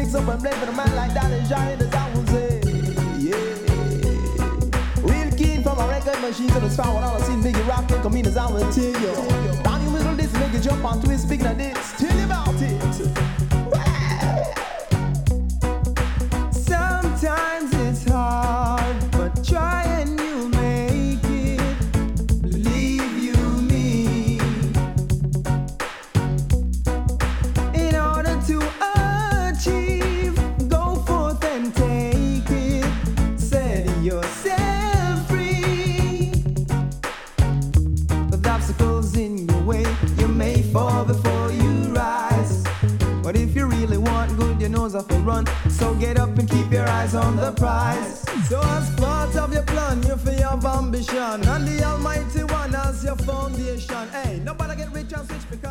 face up and blame for the man like that and giant as I will say. Yeah. Real keen from a record machine to the spot when I seen Biggie Rock and come in as I will tell you. Down you whistle this, make you jump on twist, speaking of this, tell you about it. Sometimes it's hard, but try and you make it. Believe you me. In order to achieve, go forth and take it. Set yourself free. With obstacles in your way, you may fall before you rise. But if you really want good, you knows off a run. So get up and keep your eyes on the prize. So as part of your plan, you feel your ambition, and the Almighty One as your foundation. Hey, nobody get rich and switch because